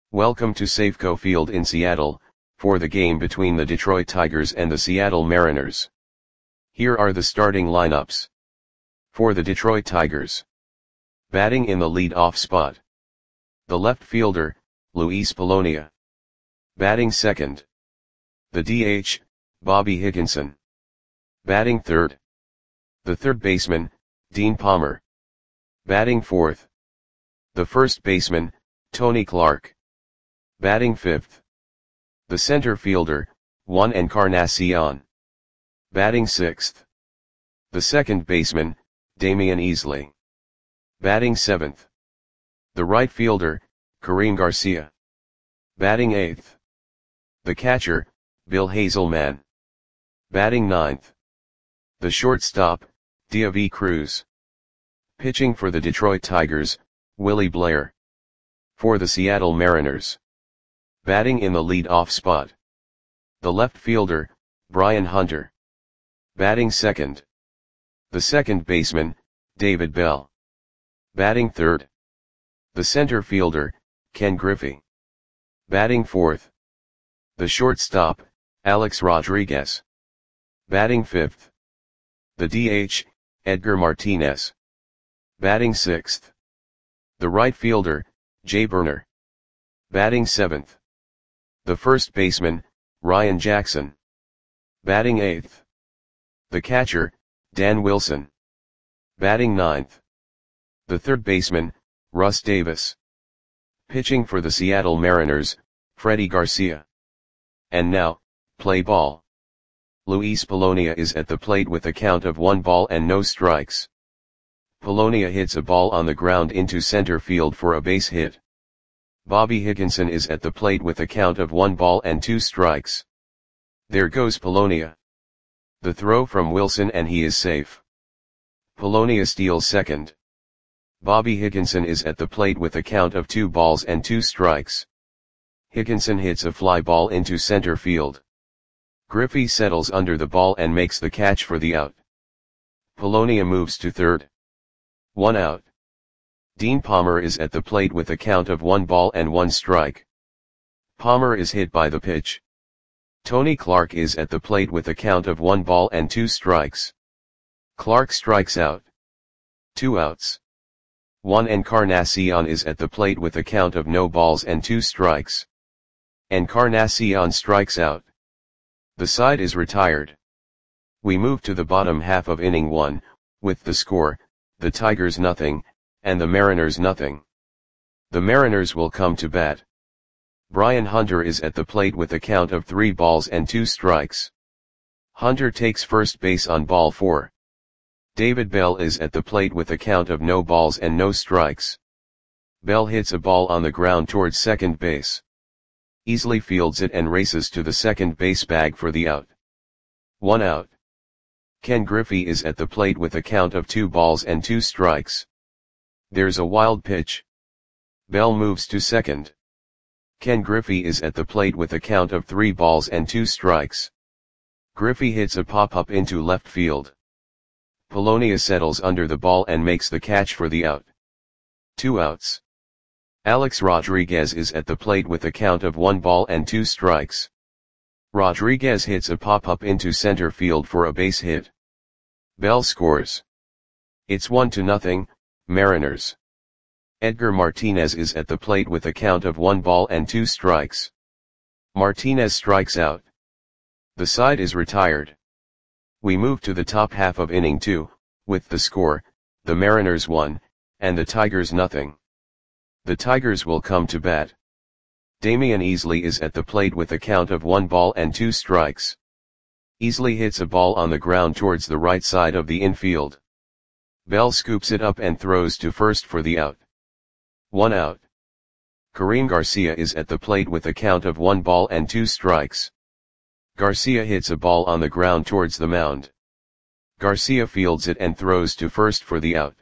Welcome to Safeco Field in Seattle, for the game between the Detroit Tigers and the Seattle Mariners. Here are the starting lineups. For the Detroit Tigers. Batting in the lead-off spot. The left fielder, Luis Polonia. Batting second. The DH, Bobby Higginson. Batting third. The third baseman, Dean Palmer. Batting fourth. The first baseman, Tony Clark. Batting fifth. The center fielder, Juan Encarnacion. Batting sixth. The second baseman, Damian Easley. Batting seventh. The right fielder, Karim Garcia. Batting eighth. The catcher, Bill Hazelman. Batting ninth. The shortstop, Deivi Cruz. Pitching for the Detroit Tigers, Willie Blair. For the Seattle Mariners. Batting in the lead-off spot. The left fielder, Brian Hunter. Batting second. The second baseman, David Bell. Batting third. The center fielder, Ken Griffey. Batting fourth. The shortstop, Alex Rodriguez. Batting fifth. The DH, Edgar Martinez. Batting sixth. The right fielder, Jay Burner. Batting seventh. The first baseman, Ryan Jackson. Batting eighth. The catcher, Dan Wilson. Batting ninth. The third baseman, Russ Davis. Pitching for the Seattle Mariners, Freddie Garcia. And now, play ball. Luis Polonia is at the plate with a count of 1 ball and no strikes. Polonia hits a ball on the ground into center field for a base hit. Bobby Higginson is at the plate with a count of 1 ball and 2 strikes. There goes Polonia. The throw from Wilson and he is safe. Polonia steals second. Bobby Higginson is at the plate with a count of 2 balls and 2 strikes. Higginson hits a fly ball into center field. Griffey settles under the ball and makes the catch for the out. Polonia moves to third. 1 out. Dean Palmer is at the plate with a count of 1 ball and 1 strike. Palmer is hit by the pitch. Tony Clark is at the plate with a count of 1 ball and 2 strikes. Clark strikes out. 2 outs. Juan Encarnacion is at the plate with a count of no balls and 2 strikes. Encarnacion strikes out. The side is retired. We move to the bottom half of inning 1, with the score, the Tigers nothing, and the Mariners nothing. The Mariners will come to bat. Brian Hunter is at the plate with a count of 3 balls and 2 strikes. Hunter takes first base on ball 4. David Bell is at the plate with a count of no balls and no strikes. Bell hits a ball on the ground towards second base. Easley fields it and races to the second base bag for the out. 1 out. Ken Griffey is at the plate with a count of 2 balls and 2 strikes. There's a wild pitch. Bell moves to second. Ken Griffey is at the plate with a count of 3 balls and 2 strikes. Griffey hits a pop-up into left field. Polonia settles under the ball and makes the catch for the out. 2 outs. Alex Rodriguez is at the plate with a count of 1 ball and 2 strikes. Rodriguez hits a pop-up into center field for a base hit. Bell scores. It's 1-0, Mariners. Edgar Martinez is at the plate with a count of 1 ball and 2 strikes. Martinez strikes out. The side is retired. We move to the top half of inning 2, with the score, the Mariners 1, and the Tigers nothing. The Tigers will come to bat. Damian Easley is at the plate with a count of 1 ball and 2 strikes. Easley hits a ball on the ground towards the right side of the infield. Bell scoops it up and throws to first for the out. 1 out. Karim Garcia is at the plate with a count of 1 ball and 2 strikes. Garcia hits a ball on the ground towards the mound. Garcia fields it and throws to first for the out.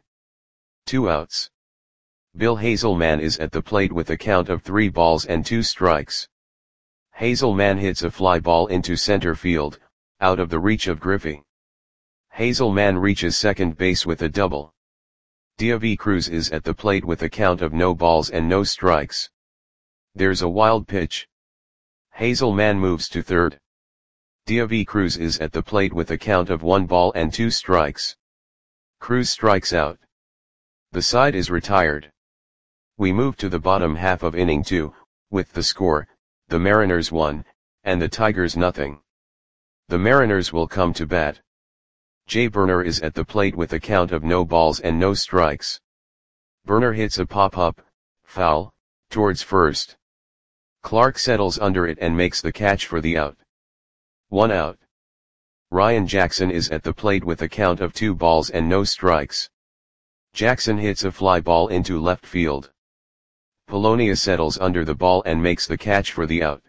2 outs. Bill Hazelman is at the plate with a count of 3 balls and 2 strikes. Hazelman hits a fly ball into center field, out of the reach of Griffey. Hazelman reaches second base with a double. Deivi Cruz is at the plate with a count of no balls and no strikes. There's a wild pitch. Hazelman moves to third. Diaby Cruz is at the plate with a count of 1 ball and 2 strikes. Cruz strikes out. The side is retired. We move to the bottom half of inning 2, with the score, the Mariners 1, and the Tigers nothing. The Mariners will come to bat. Jay Burner is at the plate with a count of no balls and no strikes. Burner hits a pop-up, foul, towards first. Clark settles under it and makes the catch for the out. 1 out. Ryan Jackson is at the plate with a count of 2 balls and no strikes. Jackson hits a fly ball into left field. Polonia settles under the ball and makes the catch for the out.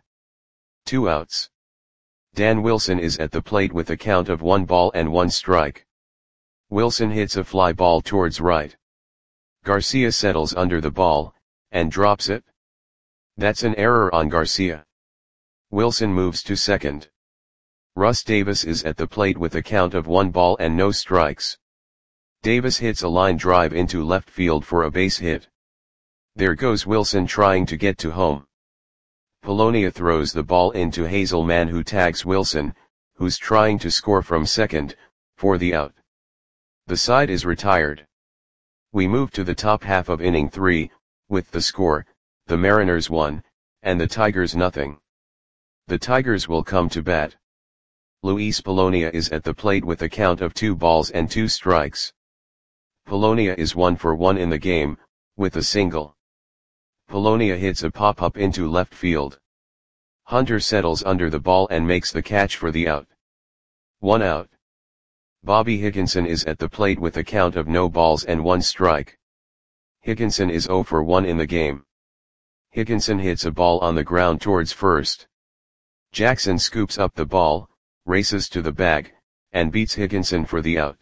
2 outs. Dan Wilson is at the plate with a count of 1 ball and 1 strike. Wilson hits a fly ball towards right. Garcia settles under the ball, and drops it. That's an error on Garcia. Wilson moves to second. Russ Davis is at the plate with a count of 1 ball and no strikes. Davis hits a line drive into left field for a base hit. There goes Wilson trying to get to home. Polonia throws the ball into Hazelman, who tags Wilson, who's trying to score from second, for the out. The side is retired. We move to the top half of inning 3, with the score, the Mariners 1, and the Tigers nothing. The Tigers will come to bat. Luis Polonia is at the plate with a count of 2 balls and 2 strikes. Polonia is 1 for 1 in the game, with a single. Polonia hits a pop-up into left field. Hunter settles under the ball and makes the catch for the out. 1 out. Bobby Higginson is at the plate with a count of no balls and 1 strike. Higginson is 0 for 1 in the game. Higginson hits a ball on the ground towards first. Jackson scoops up the ball, races to the bag, and beats Higginson for the out.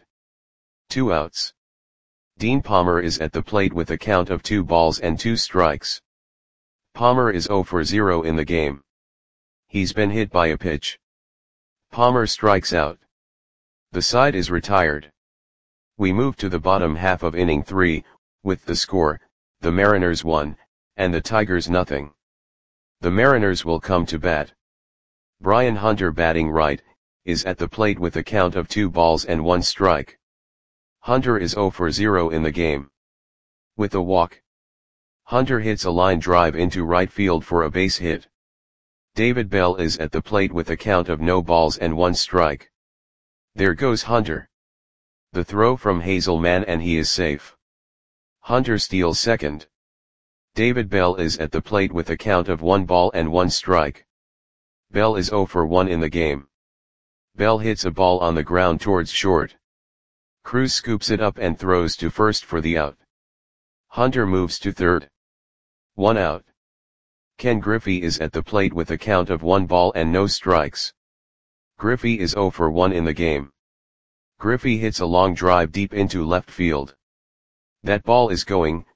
2 outs. Dean Palmer is at the plate with a count of 2 balls and 2 strikes. Palmer is 0 for 0 in the game. He's been hit by a pitch. Palmer strikes out. The side is retired. We move to the bottom half of inning 3, with the score, the Mariners 1, and the Tigers nothing. The Mariners will come to bat. Brian Hunter, batting right, is at the plate with a count of 2 balls and 1 strike. Hunter is 0 for 0 in the game. With a walk. Hunter hits a line drive into right field for a base hit. David Bell is at the plate with a count of no balls and 1 strike. There goes Hunter. The throw from Hazelman and he is safe. Hunter steals second. David Bell is at the plate with a count of 1 ball and 1 strike. Bell is 0 for 1 in the game. Bell hits a ball on the ground towards short. Cruz scoops it up and throws to first for the out. Hunter moves to third. 1 out. Ken Griffey is at the plate with a count of 1 ball and no strikes. Griffey is 0 for 1 in the game. Griffey hits a long drive deep into left field. That ball is gone.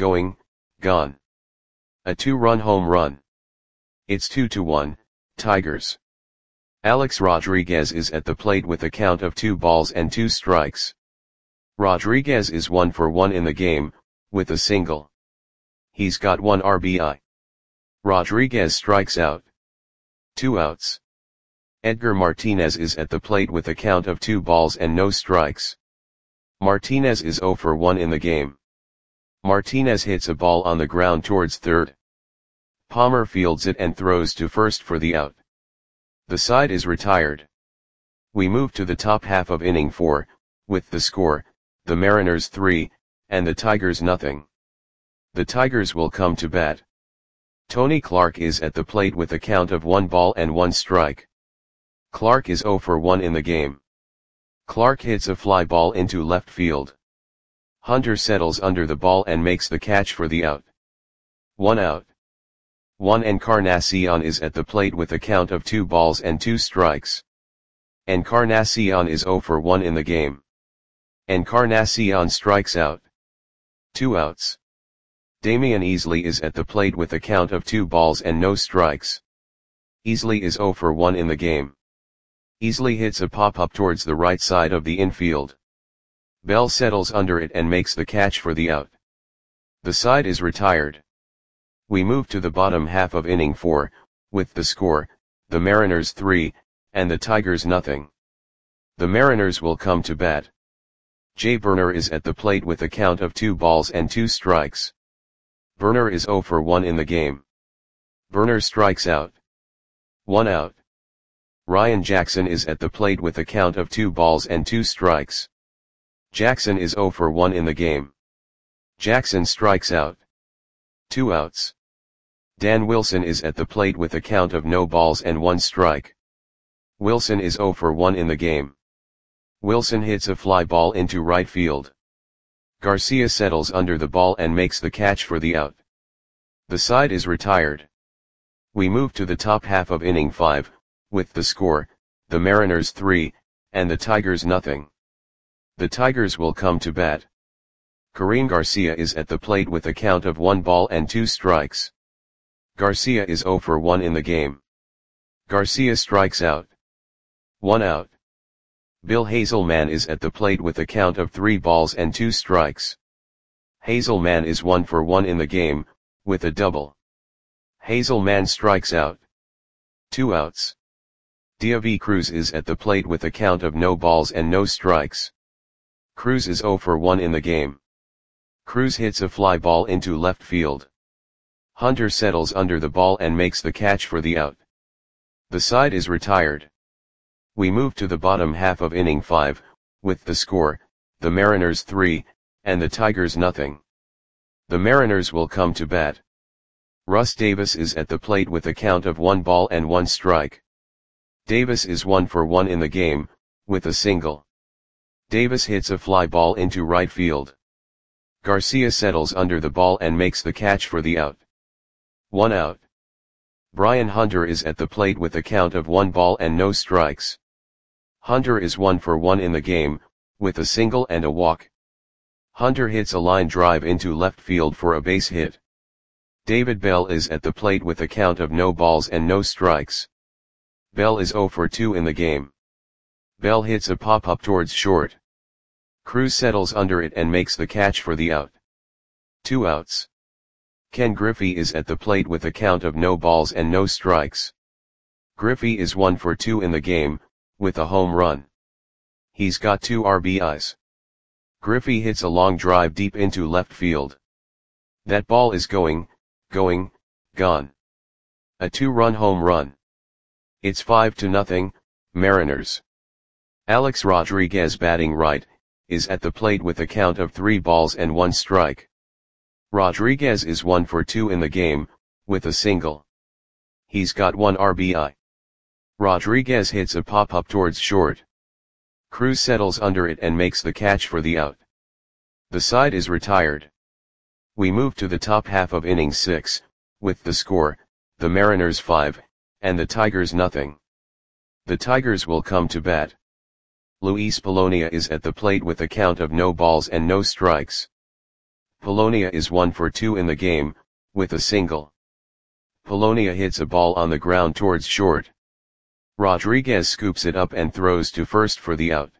A 2-run home run. It's 2-1, Tigers. Alex Rodriguez is at the plate with a count of 2 balls and 2 strikes. Rodriguez is 1 for 1 in the game, with a single. He's got 1 RBI. Rodriguez strikes out. 2 outs. Edgar Martinez is at the plate with a count of 2 balls and no strikes. Martinez is 0 for 1 in the game. Martinez hits a ball on the ground towards third. Palmer fields it and throws to first for the out. The side is retired. We move to the top half of inning 4, with the score, the Mariners 3, and the Tigers nothing. The Tigers will come to bat. Tony Clark is at the plate with a count of 1 ball and 1 strike. Clark is 0 for 1 in the game. Clark hits a fly ball into left field. Hunter settles under the ball and makes the catch for the out. 1 out. Juan Encarnacion is at the plate with a count of 2 balls and 2 strikes. Encarnacion is 0 for 1 in the game. Encarnacion strikes out. 2 outs. Damian Easley is at the plate with a count of 2 balls and no strikes. Easley is 0 for 1 in the game. Easley hits a pop-up towards the right side of the infield. Bell settles under it and makes the catch for the out. The side is retired. We move to the bottom half of inning 4, with the score, the Mariners 3, and the Tigers nothing. The Mariners will come to bat. Jay Burner is at the plate with a count of 2 balls and 2 strikes. Burner is 0 for 1 in the game. Burner strikes out. 1 out. Ryan Jackson is at the plate with a count of 2 balls and 2 strikes. Jackson is 0 for 1 in the game. Jackson strikes out. 2 outs. Dan Wilson is at the plate with a count of no balls and 1 strike. Wilson is 0 for 1 in the game. Wilson hits a fly ball into right field. Garcia settles under the ball and makes the catch for the out. The side is retired. We move to the top half of inning 5, with the score, the Mariners 3, and the Tigers nothing. The Tigers will come to bat. Karim Garcia is at the plate with a count of 1 ball and 2 strikes. Garcia is 0 for 1 in the game. Garcia strikes out. 1 out. Bill Hazelman is at the plate with a count of 3 balls and 2 strikes. Hazelman is 1 for 1 in the game, with a double. Hazelman strikes out. 2 outs. Diaby Cruz is at the plate with a count of no balls and no strikes. Cruz is 0 for 1 in the game. Cruz hits a fly ball into left field. Hunter settles under the ball and makes the catch for the out. The side is retired. We move to the bottom half of inning 5, with the score, the Mariners 3, and the Tigers nothing. The Mariners will come to bat. Russ Davis is at the plate with a count of 1 ball and 1 strike. Davis is 1 for 1 in the game, with a single. Davis hits a fly ball into right field. Garcia settles under the ball and makes the catch for the out. 1 out. Brian Hunter is at the plate with a count of 1 ball and no strikes. Hunter is 1 for 1 in the game, with a single and a walk. Hunter hits a line drive into left field for a base hit. David Bell is at the plate with a count of no balls and no strikes. Bell is 0 for 2 in the game. Bell hits a pop-up towards short. Cruz settles under it and makes the catch for the out. 2 outs. Ken Griffey is at the plate with a count of no balls and no strikes. Griffey is 1 for 2 in the game, with a home run. He's got 2 RBIs. Griffey hits a long drive deep into left field. That ball is gone. A 2-run home run. It's 5-0, Mariners. Alex Rodriguez, batting right, is at the plate with a count of 3 balls and 1 strike. Rodriguez is 1 for 2 in the game, with a single. He's got 1 RBI. Rodriguez hits a pop-up towards short. Cruz settles under it and makes the catch for the out. The side is retired. We move to the top half of inning 6, with the score, the Mariners 5, and the Tigers nothing. The Tigers will come to bat. Luis Polonia is at the plate with a count of no balls and no strikes. Polonia is 1 for 2 in the game, with a single. Polonia hits a ball on the ground towards short. Rodriguez scoops it up and throws to first for the out.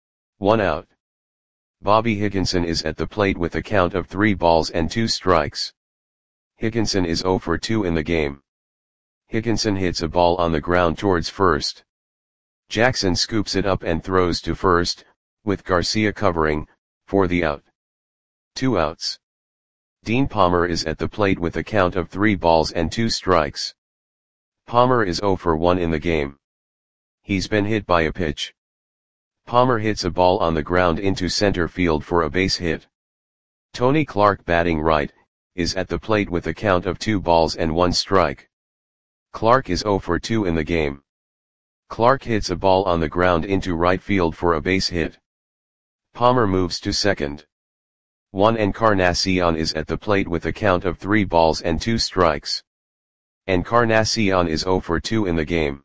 1 out. Bobby Higginson is at the plate with a count of 3 balls and 2 strikes. Higginson is 0 for 2 in the game. Higginson hits a ball on the ground towards first. Jackson scoops it up and throws to first, with Garcia covering, for the out. 2 outs. Dean Palmer is at the plate with a count of 3 balls and 2 strikes. Palmer is 0 for 1 in the game. He's been hit by a pitch. Palmer hits a ball on the ground into center field for a base hit. Tony Clark, batting right, is at the plate with a count of 2 balls and 1 strike. Clark is 0 for 2 in the game. Clark hits a ball on the ground into right field for a base hit. Palmer moves to second. Juan Encarnacion is at the plate with a count of 3 balls and 2 strikes. Encarnacion is 0 for 2 in the game.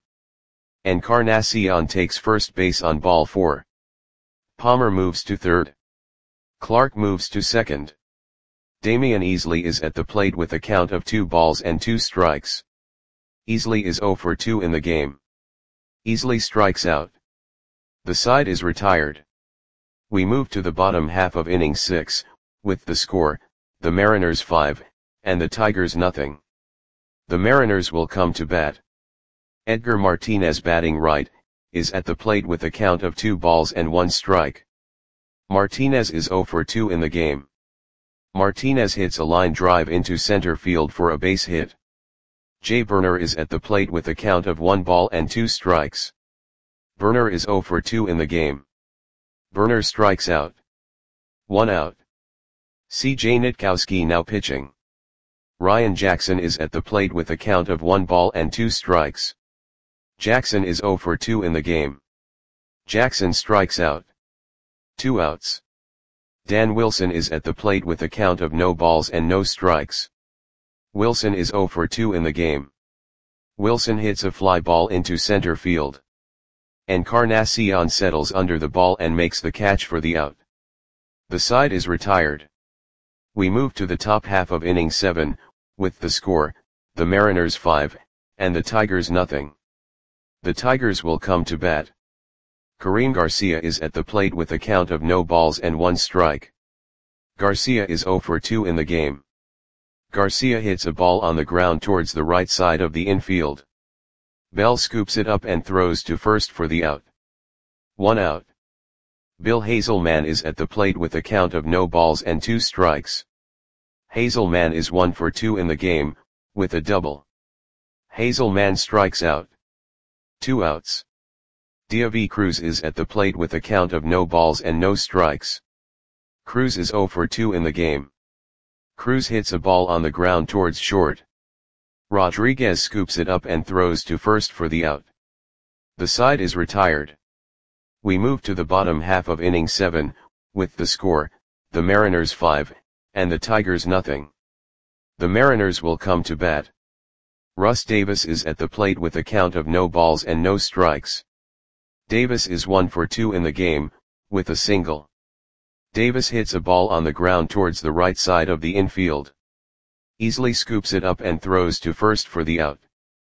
Encarnacion takes first base on ball 4. Palmer moves to third. Clark moves to second. Damian Easley is at the plate with a count of 2 balls and 2 strikes. Easley is 0 for 2 in the game. Easley strikes out. The side is retired. We move to the bottom half of inning 6, with the score, the Mariners 5, and the Tigers nothing. The Mariners will come to bat. Edgar Martinez, batting right, is at the plate with a count of 2 balls and 1 strike. Martinez is 0 for 2 in the game. Martinez hits a line drive into center field for a base hit. Jay Burner is at the plate with a count of 1 ball and 2 strikes. Burner is 0 for 2 in the game. Burner strikes out. 1 out. C.J. Nitkowski now pitching. Ryan Jackson is at the plate with a count of 1 ball and 2 strikes. Jackson is 0 for 2 in the game. Jackson strikes out. 2 outs. Dan Wilson is at the plate with a count of no balls and no strikes. Wilson is 0 for 2 in the game. Wilson hits a fly ball into center field. Encarnacion settles under the ball and makes the catch for the out. The side is retired. We move to the top half of inning 7, with the score, the Mariners 5, and the Tigers nothing. The Tigers will come to bat. Kareem Garcia is at the plate with a count of no balls and 1 strike. Garcia is 0 for 2 in the game. Garcia hits a ball on the ground towards the right side of the infield. Bell scoops it up and throws to first for the out. 1 out. Bill Hazelman is at the plate with a count of no balls and 2 strikes. Hazelman is 1 for 2 in the game, with a double. Hazelman strikes out. 2 outs. Diaby Cruz is at the plate with a count of no balls and no strikes. Cruz is 0 for 2 in the game. Cruz hits a ball on the ground towards short. Rodriguez scoops it up and throws to first for the out. The side is retired. We move to the bottom half of inning 7, with the score, the Mariners 5, and the Tigers nothing. The Mariners will come to bat. Russ Davis is at the plate with a count of no balls and no strikes. Davis is 1 for 2 in the game, with a single. Davis hits a ball on the ground towards the right side of the infield. Easily scoops it up and throws to first for the out.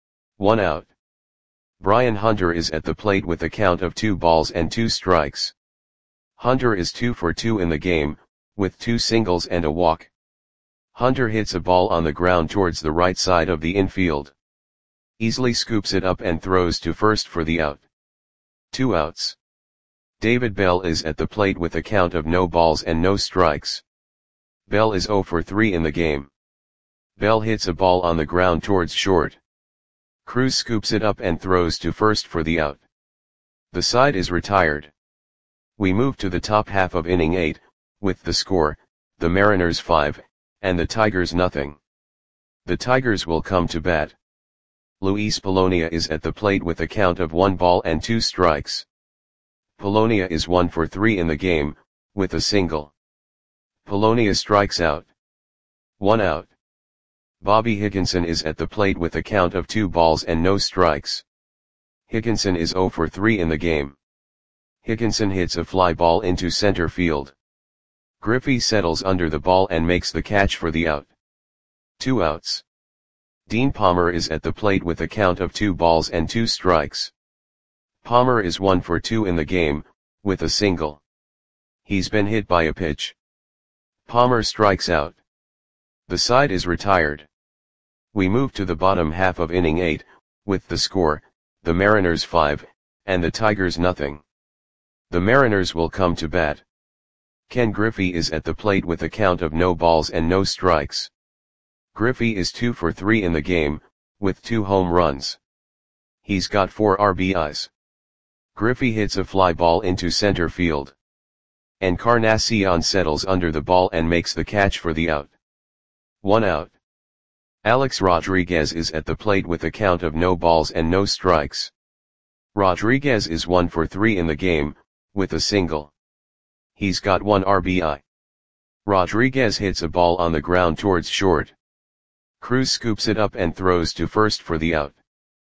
1 out. Brian Hunter is at the plate with a count of 2 balls and 2 strikes. Hunter is 2 for 2 in the game, with 2 singles and a walk. Hunter hits a ball on the ground towards the right side of the infield. Easily scoops it up and throws to first for the out. 2 outs. David Bell is at the plate with a count of no balls and no strikes. Bell is 0 for 3 in the game. Bell hits a ball on the ground towards short. Cruz scoops it up and throws to first for the out. The side is retired. We move to the top half of inning 8, with the score, the Mariners 5, and the Tigers nothing. The Tigers will come to bat. Luis Polonia is at the plate with a count of 1 ball and 2 strikes. Polonia is 1 for 3 in the game, with a single. Polonia strikes out. 1 out. Bobby Higginson is at the plate with a count of 2 balls and no strikes. Higginson is 0 for 3 in the game. Higginson hits a fly ball into center field. Griffey settles under the ball and makes the catch for the out. 2 outs. Dean Palmer is at the plate with a count of 2 balls and 2 strikes. Palmer is 1 for 2 in the game, with a single. He's been hit by a pitch. Palmer strikes out. The side is retired. We move to the bottom half of inning 8, with the score, the Mariners 5, and the Tigers nothing. The Mariners will come to bat. Ken Griffey is at the plate with a count of no balls and no strikes. Griffey is 2 for 3 in the game, with 2 home runs. He's got 4 RBIs. Griffey hits a fly ball into center field. Encarnacion settles under the ball and makes the catch for the out. 1 out. Alex Rodriguez is at the plate with a count of no balls and no strikes. Rodriguez is 1 for 3 in the game, with a single. He's got 1 RBI. Rodriguez hits a ball on the ground towards short. Cruz scoops it up and throws to first for the out.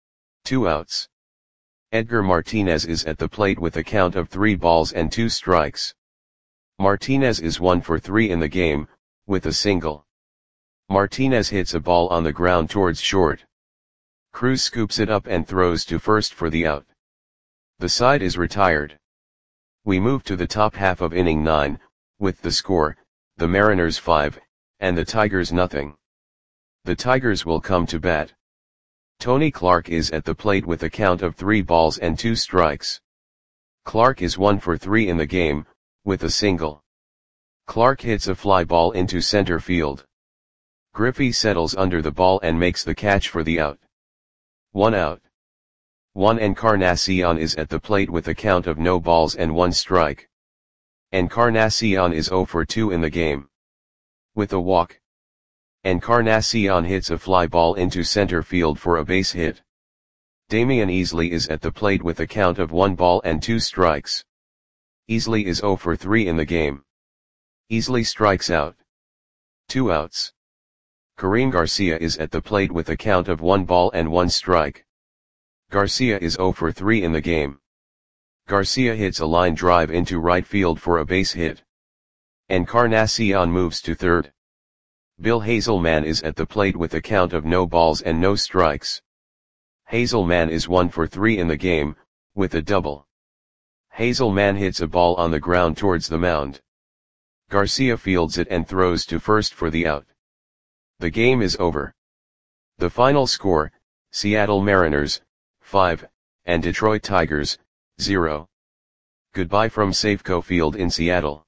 2 outs. Edgar Martinez is at the plate with a count of 3 balls and 2 strikes. Martinez is 1 for 3 in the game, with a single. Martinez hits a ball on the ground towards short. Cruz scoops it up and throws to first for the out. The side is retired. We move to the top half of inning 9, with the score, the Mariners 5, and the Tigers nothing. The Tigers will come to bat. Tony Clark is at the plate with a count of 3 balls and 2 strikes. Clark is 1 for 3 in the game, with a single. Clark hits a fly ball into center field. Griffey settles under the ball and makes the catch for the out. 1 out. Juan Encarnacion is at the plate with a count of no balls and 1 strike. Encarnacion is 0 for 2 in the game. With a walk, Encarnacion hits a fly ball into center field for a base hit. Damian Easley is at the plate with a count of 1 ball and 2 strikes. Easley is 0 for 3 in the game. Easley strikes out. 2 outs. Karim Garcia is at the plate with a count of 1 ball and 1 strike. Garcia is 0 for 3 in the game. Garcia hits a line drive into right field for a base hit. Encarnacion moves to third. Bill Hazelman is at the plate with a count of no balls and no strikes. Hazelman is 1 for 3 in the game, with a double. Hazelman hits a ball on the ground towards the mound. Garcia fields it and throws to first for the out. The game is over. The final score, Seattle Mariners, 5, and Detroit Tigers, 0. Goodbye from Safeco Field in Seattle.